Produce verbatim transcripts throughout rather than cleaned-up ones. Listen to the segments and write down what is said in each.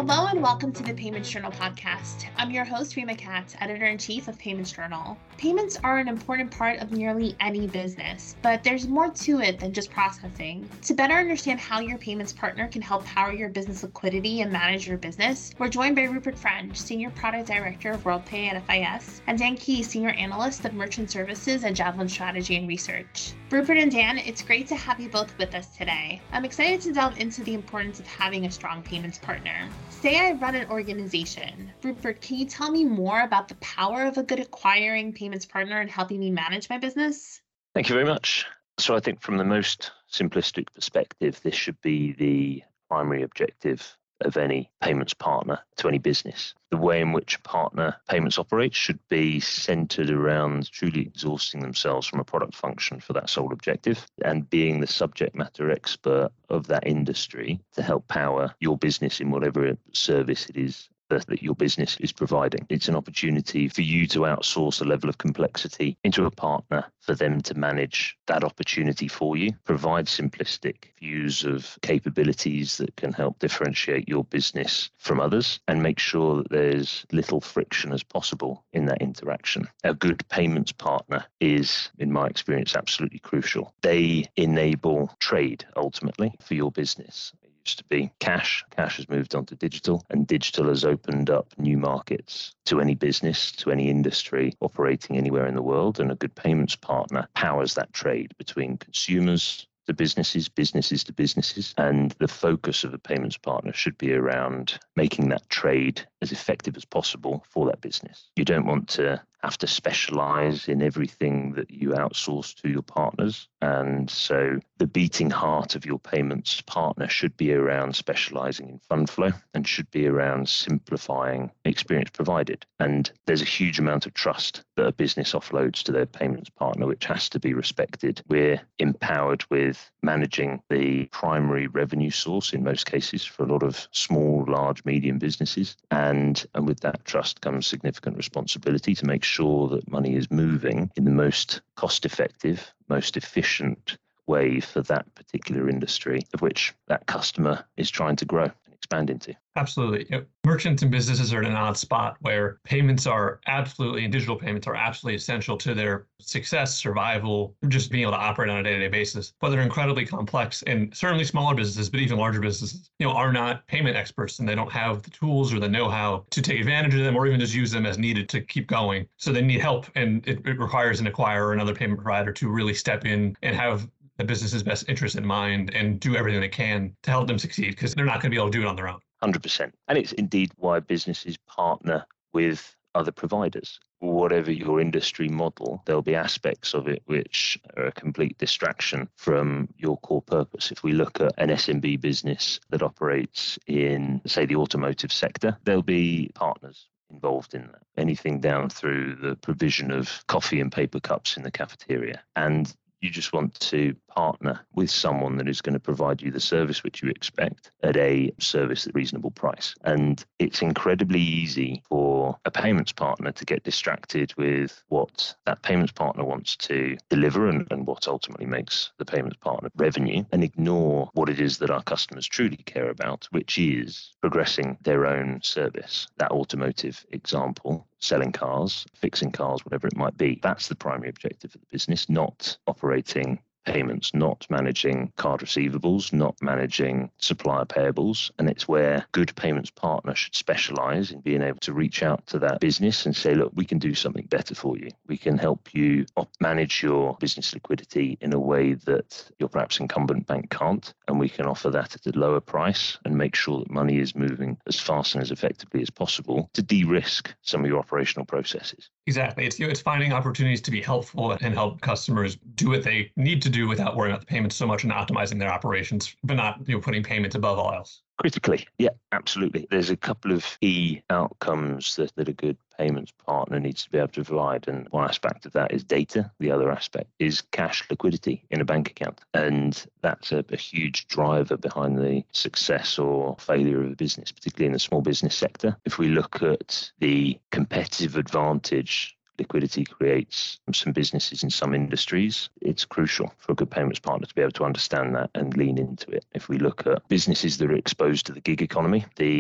Hello and welcome to the Payments Journal podcast. I'm your host, Rima Katz, Editor-in-Chief of Payments Journal. Payments are an important part of nearly any business, but there's more to it than just processing. To better understand how your payments partner can help power your business liquidity and manage your business, we're joined by Rupert French, Senior Product Director of WorldPay at F I S, and Dan Key, Senior Analyst of Merchant Services at Javelin Strategy and Research. Rupert and Dan, it's great to have you both with us today. I'm excited to delve into the importance of having a strong payments partner. Say I run an organization. Rupert, can you tell me more about the power of a good acquiring payments partner in helping me manage my business? Thank you very much. So I think from the most simplistic perspective, this should be the primary objective of any payments partner to any business. The way in which a partner payments operates should be centered around truly exhausting themselves from a product function for that sole objective and being the subject matter expert of that industry to help power your business in whatever service it is that your business is providing. It's an opportunity for you to outsource a level of complexity into a partner for them to manage that opportunity for you, provide simplistic views of capabilities that can help differentiate your business from others, and make sure that there's little friction as possible in that interaction. A good payments partner is, in my experience, absolutely crucial. They enable trade ultimately for your business. Used to be cash. Cash has moved on to digital, and digital has opened up new markets to any business, to any industry operating anywhere in the world. And a good payments partner powers that trade between consumers to businesses, businesses to businesses. And the focus of a payments partner should be around making that trade as effective as possible for that business. You don't want to have to specialize in everything that you outsource to your partners. And so the beating heart of your payments partner should be around specializing in fund flow and should be around simplifying the experience provided. And there's a huge amount of trust that a business offloads to their payments partner, which has to be respected. We're empowered with managing the primary revenue source in most cases for a lot of small, large, medium businesses. And, and with that trust comes significant responsibility to make sure that money is moving in the most cost-effective, most efficient way for that particular industry of which that customer is trying to grow and expand into. Absolutely. You know, merchants and businesses are in an odd spot where payments are absolutely, and digital payments are absolutely essential to their success, survival, just being able to operate on a day-to-day basis. But they're incredibly complex, and certainly smaller businesses, but even larger businesses, you know, are not payment experts, and they don't have the tools or the know-how to take advantage of them or even just use them as needed to keep going. So they need help, and it, it requires an acquirer or another payment provider to really step in and have the business's best interest in mind and do everything they can to help them succeed, because they're not going to be able to do it on their own. one hundred percent. And it's indeed why businesses partner with other providers. Whatever your industry model, there'll be aspects of it which are a complete distraction from your core purpose. If we look at an S M B business that operates in, say, the automotive sector, there'll be partners involved in that. Anything down through the provision of coffee and paper cups in the cafeteria. And you just want to partner with someone that is going to provide you the service which you expect at a service at a reasonable price. And it's incredibly easy for a payments partner to get distracted with what that payments partner wants to deliver and, and what ultimately makes the payments partner revenue, and ignore what it is that our customers truly care about, which is progressing their own service. That automotive example, selling cars, fixing cars, whatever it might be. That's the primary objective of the business, not operating payments, not managing card receivables, not managing supplier payables. And it's where good payments partner should specialize in being able to reach out to that business and say, look, we can do something better for you. We can help you op- manage your business liquidity in a way that your perhaps incumbent bank can't. And we can offer that at a lower price and make sure that money is moving as fast and as effectively as possible to de-risk some of your operational processes. Exactly. It's, you know, it's finding opportunities to be helpful and help customers do what they need to do without worrying about the payments so much and optimizing their operations, but not, you know, putting payments above all else. Critically, yeah, absolutely. There's a couple of key outcomes that, that a good payments partner needs to be able to provide. And one aspect of that is data. The other aspect is cash liquidity in a bank account. And that's a, a huge driver behind the success or failure of a business, particularly in the small business sector. If we look at the competitive advantage liquidity creates some businesses in some industries, it's crucial for a good payments partner to be able to understand that and lean into it. If we look at businesses that are exposed to the gig economy, the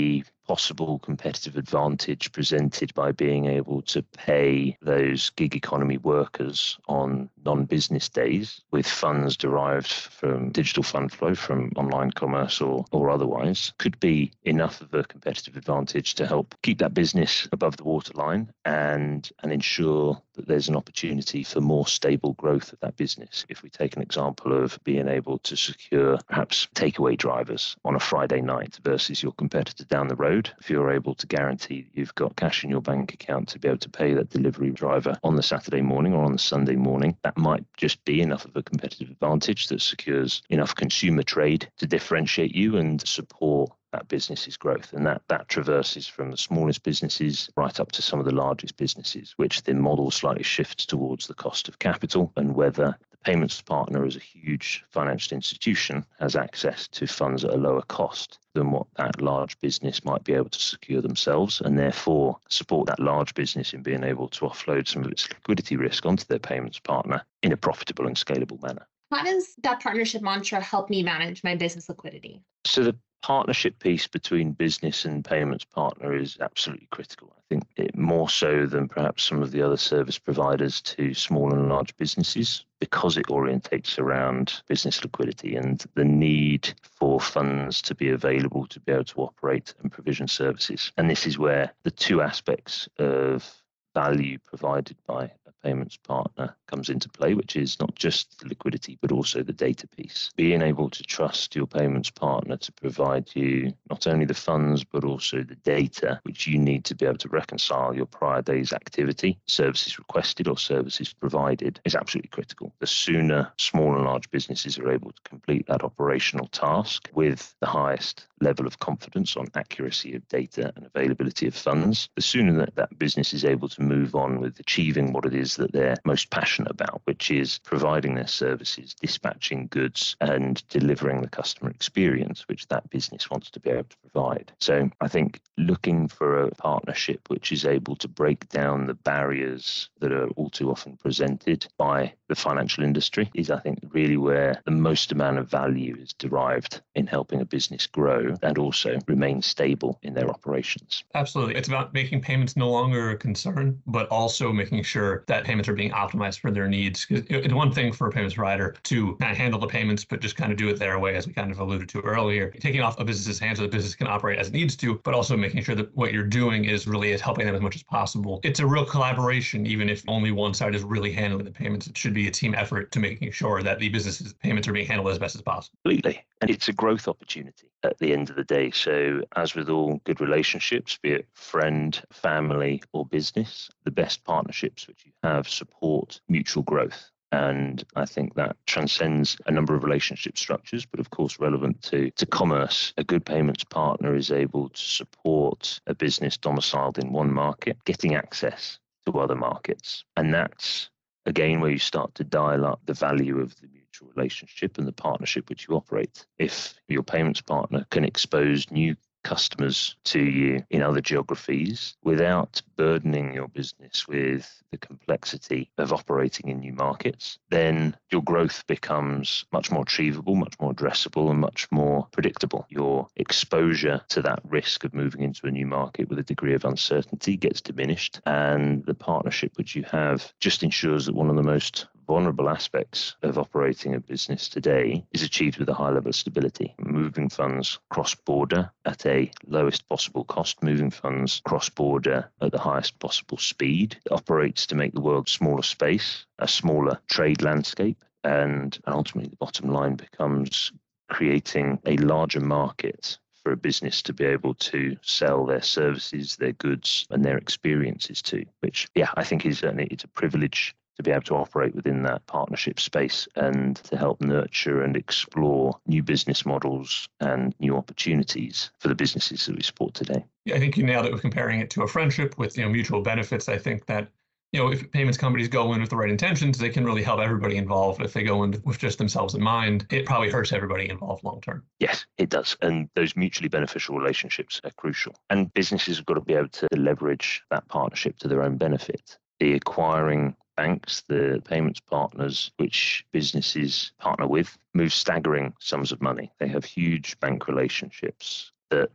possible competitive advantage presented by being able to pay those gig economy workers on non-business days with funds derived from digital fund flow from online commerce or, or otherwise could be enough of a competitive advantage to help keep that business above the waterline and, and ensure that there's an opportunity for more stable growth of that business. If we take an example of being able to secure perhaps takeaway drivers on a Friday night versus your competitor down the road, if you're able to guarantee that you've got cash in your bank account to be able to pay that delivery driver on the Saturday morning or on the Sunday morning, that might just be enough of a competitive advantage that secures enough consumer trade to differentiate you and support that business's growth. And that, that traverses from the smallest businesses right up to some of the largest businesses, which the model slightly shifts towards the cost of capital and whether the payments partner as a huge financial institution has access to funds at a lower cost than what that large business might be able to secure themselves, and therefore support that large business in being able to offload some of its liquidity risk onto their payments partner in a profitable and scalable manner. How does that partnership mantra help me manage my business liquidity? So the partnership piece between business and payments partner is absolutely critical. I think it more so than perhaps some of the other service providers to small and large businesses, because it orientates around business liquidity and the need for funds to be available to be able to operate and provision services. And this is where the two aspects of value provided by a payments partner comes into play, which is not just the liquidity, but also the data piece. Being able to trust your payments partner to provide you not only the funds, but also the data, which you need to be able to reconcile your prior day's activity, services requested or services provided, is absolutely critical. The sooner small and large businesses are able to complete that operational task with the highest level of confidence on accuracy of data and availability of funds, the sooner that that business is able to move on with achieving what it is that they're most passionate about, which is providing their services, dispatching goods, and delivering the customer experience which that business wants to be able to provide. So I think looking for a partnership which is able to break down the barriers that are all too often presented by the financial industry is, I think, really where the most amount of value is derived in helping a business grow and also remain stable in their operations. Absolutely. It's about making payments no longer a concern, but also making sure that payments are being optimized for their needs. Because it's one thing for a payments provider to kind of handle the payments, but just kind of do it their way, as we kind of alluded to earlier, taking off a business's hands so the business can operate as it needs to, but also making sure that what you're doing is really is helping them as much as possible. It's a real collaboration, even if only one side is really handling the payments. It should be a team effort to making sure that the business's payments are being handled as best as possible. Completely. And it's a growth opportunity at the end of the day. So as with all good relationships, be it friend, family, or business, the best partnerships which you have support mutual growth. And I think that transcends a number of relationship structures, but of course relevant to, to commerce. A good payments partner is able to support a business domiciled in one market, getting access to other markets. And that's, again, where you start to dial up the value of the mutual relationship and the partnership which you operate. If your payments partner can expose new customers to you in other geographies without burdening your business with the complexity of operating in new markets, then your growth becomes much more achievable, much more addressable, and much more predictable. Your exposure to that risk of moving into a new market with a degree of uncertainty gets diminished, and the partnership which you have just ensures that one of the most vulnerable aspects of operating a business today is achieved with a high level of stability. Moving funds cross-border at a lowest possible cost, moving funds cross-border at the highest possible speed. It operates to make the world smaller space, a smaller trade landscape, and ultimately the bottom line becomes creating a larger market for a business to be able to sell their services, their goods, and their experiences to, which, yeah, I think is certainly it's a privilege to be able to operate within that partnership space and to help nurture and explore new business models and new opportunities for the businesses that we support today. Yeah, I think you nailed it with comparing it to a friendship with, you know, mutual benefits. I think that, you know, if payments companies go in with the right intentions, they can really help everybody involved. If they go in with just themselves in mind, it probably hurts everybody involved long term. Yes, it does. And those mutually beneficial relationships are crucial. And businesses have got to be able to leverage that partnership to their own benefit. The acquiring banks, the payments partners which businesses partner with, move staggering sums of money. They have huge bank relationships that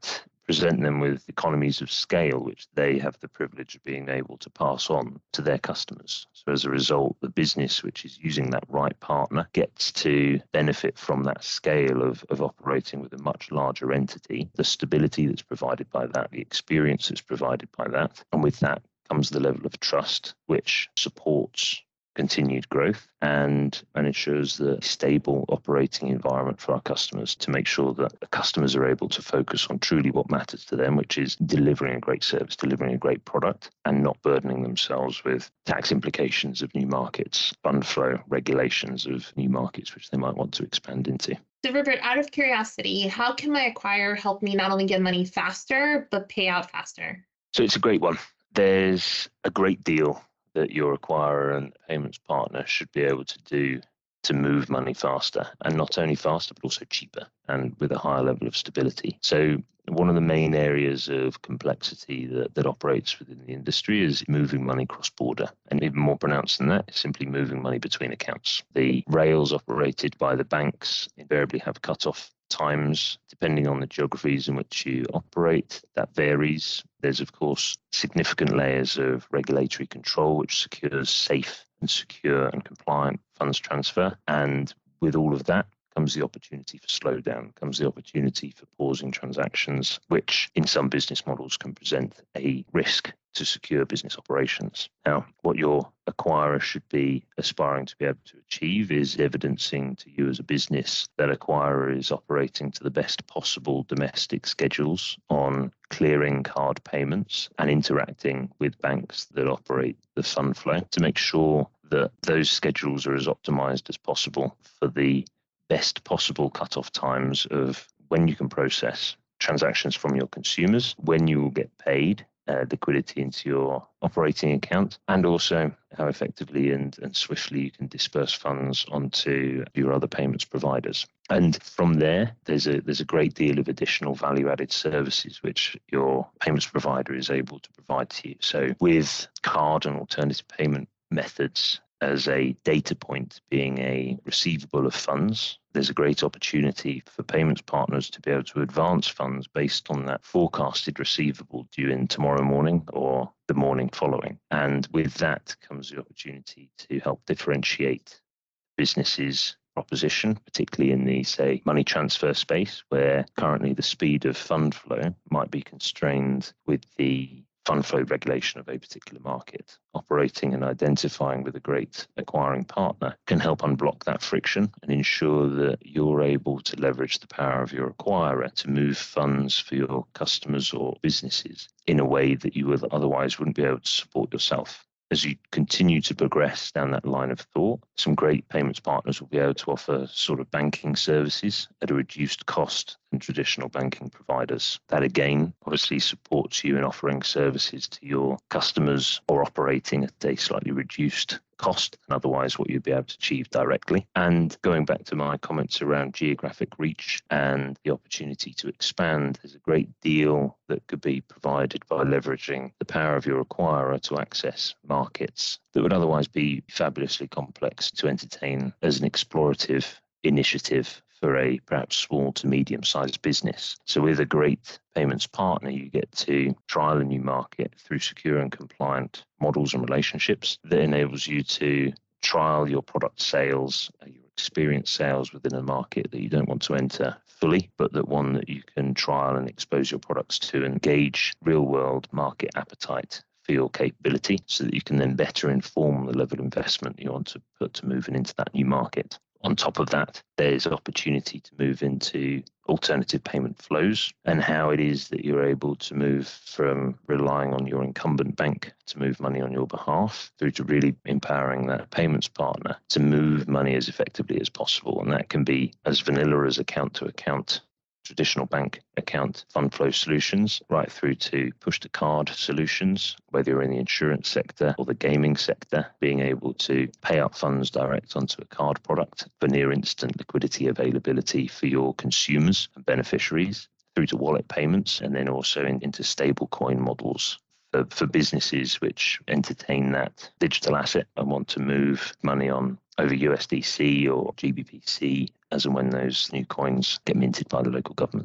present them with economies of scale, which they have the privilege of being able to pass on to their customers. So as a result, the business which is using that right partner gets to benefit from that scale of, of operating with a much larger entity, the stability that's provided by that, the experience that's provided by that. And with that comes the level of trust, which supports continued growth and, and ensures the stable operating environment for our customers to make sure that the customers are able to focus on truly what matters to them, which is delivering a great service, delivering a great product, and not burdening themselves with tax implications of new markets, fund flow, regulations of new markets which they might want to expand into. So Rupert, out of curiosity, how can my acquirer help me not only get money faster, but pay out faster? So it's a great one. There's a great deal that your acquirer and payments partner should be able to do to move money faster, and not only faster, but also cheaper and with a higher level of stability. So one of the main areas of complexity that, that operates within the industry is moving money cross-border. And even more pronounced than that is simply moving money between accounts. The rails operated by the banks invariably have cut-off times depending on the geographies in which you operate. That varies. There's, of course, significant layers of regulatory control which secures safe and secure and compliant funds transfer. And with all of that comes the opportunity for slowdown, comes the opportunity for pausing transactions, which in some business models can present a risk to secure business operations. Now, what your acquirer should be aspiring to be able to achieve is evidencing to you as a business that acquirer is operating to the best possible domestic schedules on clearing card payments and interacting with banks that operate the fund flow to make sure that those schedules are as optimized as possible for the best possible cutoff times of when you can process transactions from your consumers, when you will get paid, uh, liquidity into your operating account, and also how effectively and, and swiftly you can disperse funds onto your other payments providers. And from there, there's a there's a great deal of additional value-added services which your payments provider is able to provide to you. So with card and alternative payment methods as a data point being a receivable of funds, there's a great opportunity for payments partners to be able to advance funds based on that forecasted receivable due in tomorrow morning or the morning following. And with that comes the opportunity to help differentiate businesses' proposition, particularly in the, say, money transfer space, where currently the speed of fund flow might be constrained with the fund flow regulation of a particular market. Operating and identifying with a great acquiring partner can help unblock that friction and ensure that you're able to leverage the power of your acquirer to move funds for your customers or businesses in a way that you would otherwise wouldn't be able to support yourself. As you continue to progress down that line of thought, some great payments partners will be able to offer sort of banking services at a reduced cost than traditional banking providers. That again, obviously supports you in offering services to your customers or operating at a slightly reduced cost than otherwise what you'd be able to achieve directly. And going back to my comments around geographic reach and the opportunity to expand, there's a great deal that could be provided by leveraging the power of your acquirer to access markets that would otherwise be fabulously complex to entertain as an explorative initiative for a perhaps small to medium-sized business. So with a great payments partner, you get to trial a new market through secure and compliant models and relationships that enables you to trial your product sales, your experience sales within a market that you don't want to enter fully, but that one that you can trial and expose your products to and gauge real-world market appetite for your capability so that you can then better inform the level of investment you want to put to moving into that new market. On top of that, there's opportunity to move into alternative payment flows and how it is that you're able to move from relying on your incumbent bank to move money on your behalf through to really empowering that payments partner to move money as effectively as possible. And that can be as vanilla as account to account, traditional bank account fund flow solutions, right through to push to card solutions, whether you're in the insurance sector or the gaming sector, being able to pay out funds direct onto a card product for near instant liquidity availability for your consumers and beneficiaries, through to wallet payments, and then also in, into stable coin models for, for businesses which entertain that digital asset and want to move money on over U S D C or G B P C as and when those new coins get minted by the local governments.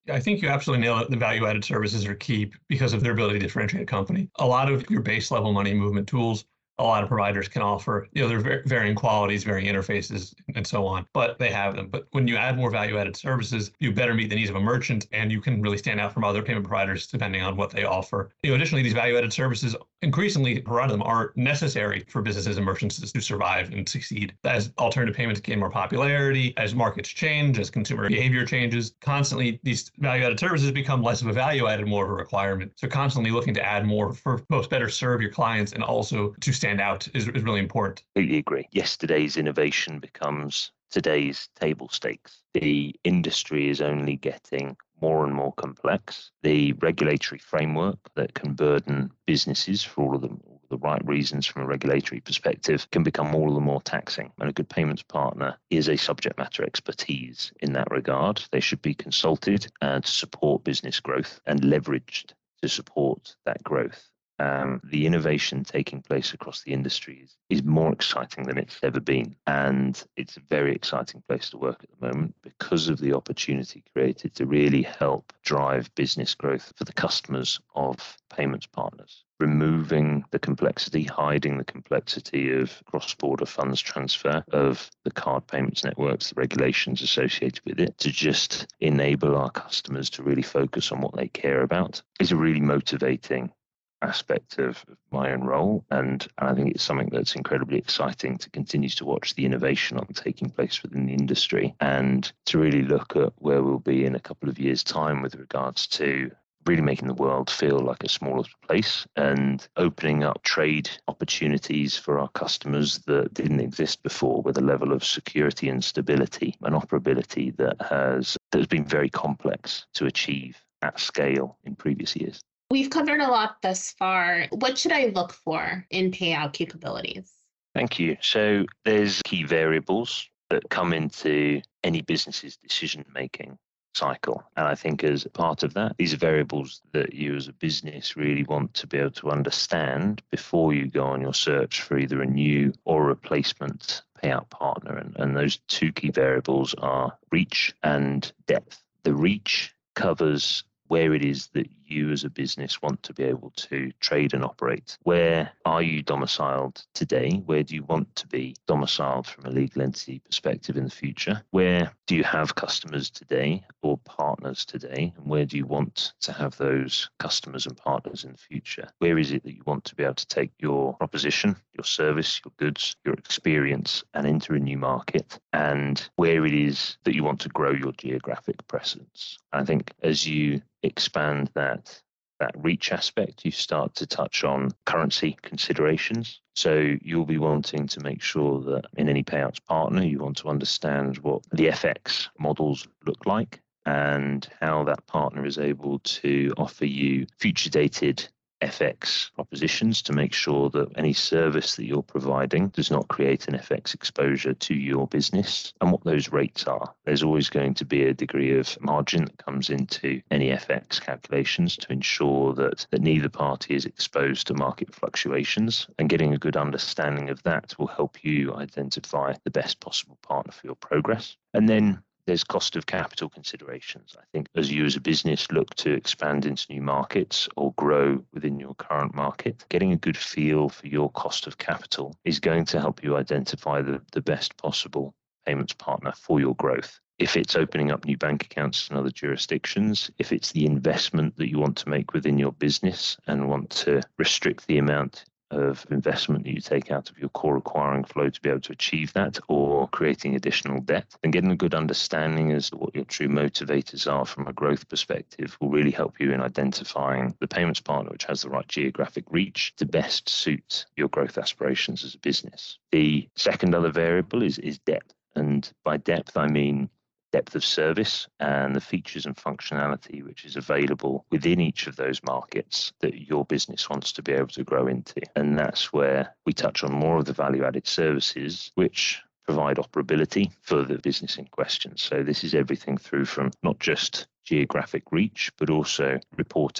I think you absolutely nail it. The value-added services are key because of their ability to differentiate a company. A lot of your base level money movement tools, a lot of providers can offer, you know, they're varying qualities, varying interfaces, and so on, but they have them. But when you add more value-added services, you better meet the needs of a merchant, and you can really stand out from other payment providers depending on what they offer. You know, additionally, these value-added services, increasingly, a lot of them are necessary for businesses and merchants to survive and succeed. As alternative payments gain more popularity, as markets change, as consumer behavior changes, constantly these value-added services become less of a value added, more of a requirement. So constantly looking to add more for both better serve your clients and also to stand out is, is really important. Completely agree. Yesterday's innovation becomes today's table stakes. The industry is only getting more and more complex. The regulatory framework that can burden businesses for all of them, all the right reasons from a regulatory perspective, can become all the more taxing. And a good payments partner is a subject matter expertise in that regard. They should be consulted and to support business growth and leveraged to support that growth. Um, the innovation taking place across the industry is, is more exciting than it's ever been. And it's a very exciting place to work at the moment because of the opportunity created to really help drive business growth for the customers of payments partners, removing the complexity, hiding the complexity of cross-border funds transfer, of the card payments networks, the regulations associated with it, to just enable our customers to really focus on what they care about is a really motivating aspect of my own role, and I think it's something that's incredibly exciting to continue to watch the innovation on taking place within the industry and to really look at where we'll be in a couple of years' time with regards to really making the world feel like a smaller place and opening up trade opportunities for our customers that didn't exist before, with a level of security and stability and operability that has that has been very complex to achieve at scale in previous years. We've covered a lot thus far. What should I look for in payout capabilities? Thank you. So there's key variables that come into any business's decision-making cycle. And I think as part of that, these are variables that you as a business really want to be able to understand before you go on your search for either a new or a replacement payout partner. And, and those two key variables are reach and depth. The reach covers where it is that you as a business want to be able to trade and operate. Where are you domiciled today? Where do you want to be domiciled from a legal entity perspective in the future? Where do you have customers today or partners today? And where do you want to have those customers and partners in the future? Where is it that you want to be able to take your proposition, your service, your goods, your experience and enter a new market? And where it is that you want to grow your geographic presence? I think as you expand that that reach aspect, you start to touch on currency considerations. So you'll be wanting to make sure that in any payouts partner, you want to understand what the F X models look like and how that partner is able to offer you future dated F X propositions to make sure that any service that you're providing does not create an F X exposure to your business, and what those rates are. There's always going to be a degree of margin that comes into any F X calculations to ensure that, that neither party is exposed to market fluctuations, and getting a good understanding of that will help you identify the best possible partner for your progress. And then there's cost of capital considerations. I think as you as a business look to expand into new markets or grow within your current market, getting a good feel for your cost of capital is going to help you identify the, the best possible payments partner for your growth. If it's opening up new bank accounts in other jurisdictions, if it's the investment that you want to make within your business and want to restrict the amount of investment that you take out of your core acquiring flow to be able to achieve that, or creating additional debt, and getting a good understanding as to what your true motivators are from a growth perspective will really help you in identifying the payments partner which has the right geographic reach to best suit your growth aspirations as a business. The second other variable is, is depth. And by depth, I mean depth of service and the features and functionality which is available within each of those markets that your business wants to be able to grow into. And that's where we touch on more of the value-added services which provide operability for the business in question. So this is everything through from not just geographic reach, but also reporting.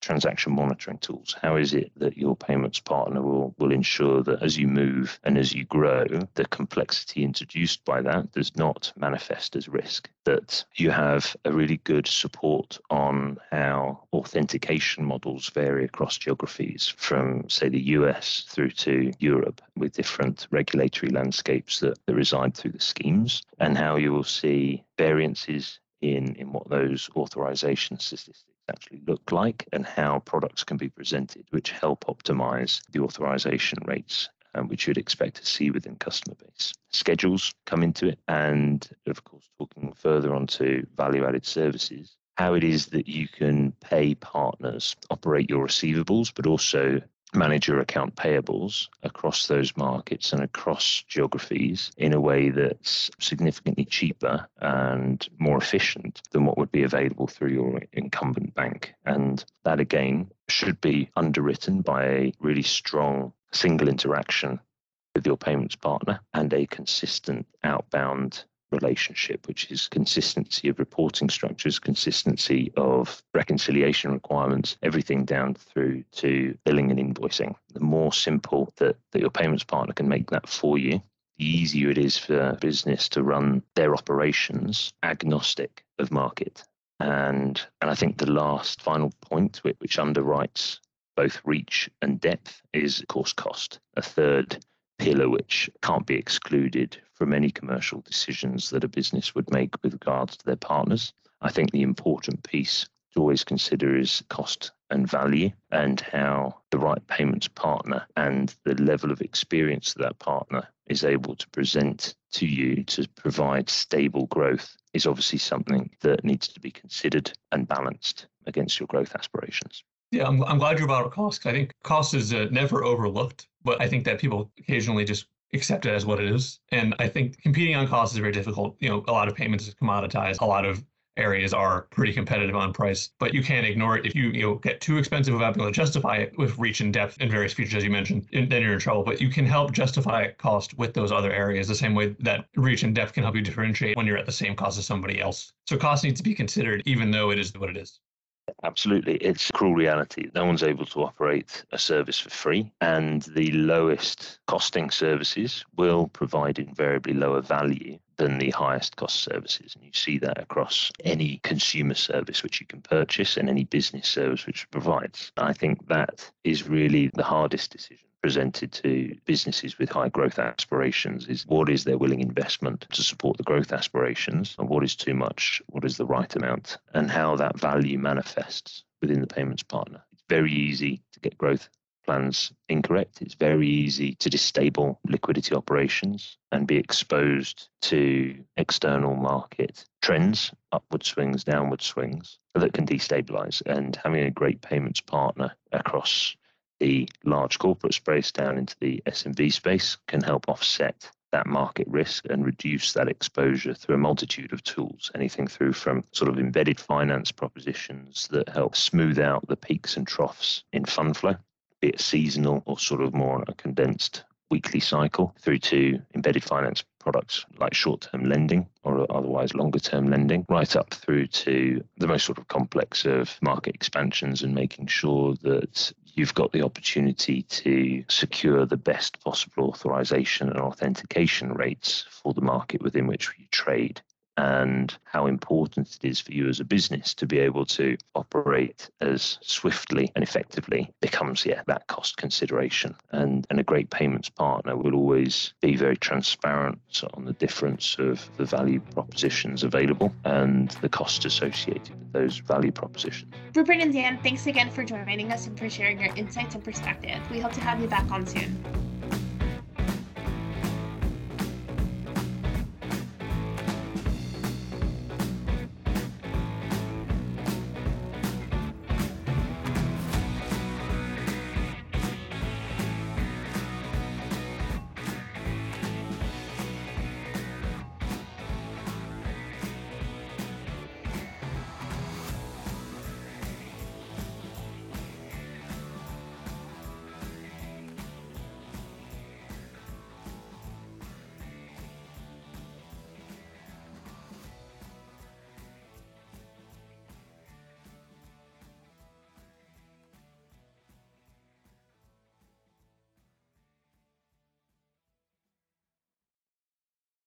transaction monitoring tools? How is it that your payments partner will, will ensure that as you move and as you grow, the complexity introduced by that does not manifest as risk? That you have a really good support on how authentication models vary across geographies from, say, the U S through to Europe, with different regulatory landscapes that, that reside through the schemes, and how you will see variances in, in what those authorization statistics actually look like and how products can be presented, which help optimize the authorization rates, um, which you'd expect to see within customer base. Schedules come into it, and of course, talking further onto value-added services, how it is that you can pay partners, operate your receivables, but also manage your account payables across those markets and across geographies in a way that's significantly cheaper and more efficient than what would be available through your incumbent bank. And that, again, should be underwritten by a really strong single interaction with your payments partner and a consistent outbound relationship, which is consistency of reporting structures, consistency of reconciliation requirements, everything down through to billing and invoicing. The more simple that, that your payments partner can make that for you, the easier it is for business to run their operations agnostic of market. And, and I think the last final point, which, which underwrites both reach and depth, is, of course, cost. A third pillar which can't be excluded from any commercial decisions that a business would make with regards to their partners. I think the important piece to always consider is cost and value, and how the right payments partner and the level of experience that that partner is able to present to you to provide stable growth is obviously something that needs to be considered and balanced against your growth aspirations. Yeah, I'm, I'm glad you brought up cost. I think cost is uh, never overlooked, but I think that people occasionally just accept it as what it is. And I think competing on cost is very difficult. You know, a lot of payments is commoditized. A lot of areas are pretty competitive on price, but you can't ignore it. If you, you know, get too expensive without being able to justify it with reach and depth and various features, as you mentioned, then you're in trouble. But you can help justify cost with those other areas the same way that reach and depth can help you differentiate when you're at the same cost as somebody else. So cost needs to be considered, even though it is what it is. Absolutely. It's a cruel reality. No one's able to operate a service for free, and the lowest costing services will provide invariably lower value than the highest cost services. And you see that across any consumer service which you can purchase and any business service which it provides. I think that is really the hardest decision presented to businesses with high growth aspirations, is what is their willing investment to support the growth aspirations, and what is too much, what is the right amount, and how that value manifests within the payments partner. It's very easy to get growth plans incorrect. It's very easy to disable liquidity operations and be exposed to external market trends, upward swings, downward swings, that can destabilize. And having a great payments partner across the large corporate space down into the S M B space can help offset that market risk and reduce that exposure through a multitude of tools, anything through from sort of embedded finance propositions that help smooth out the peaks and troughs in fund flow, be it seasonal or sort of more on a condensed weekly cycle, through to embedded finance products like short-term lending or otherwise longer-term lending, right up through to the most sort of complex of market expansions and making sure that you've got the opportunity to secure the best possible authorization and authentication rates for the market within which you trade, and how important it is for you as a business to be able to operate as swiftly and effectively becomes, yeah, that cost consideration. And, and a great payments partner will always be very transparent on the difference of the value propositions available and the cost associated with those value propositions. Rupert and Dan, thanks again for joining us and for sharing your insights and perspective. We hope to have you back on soon.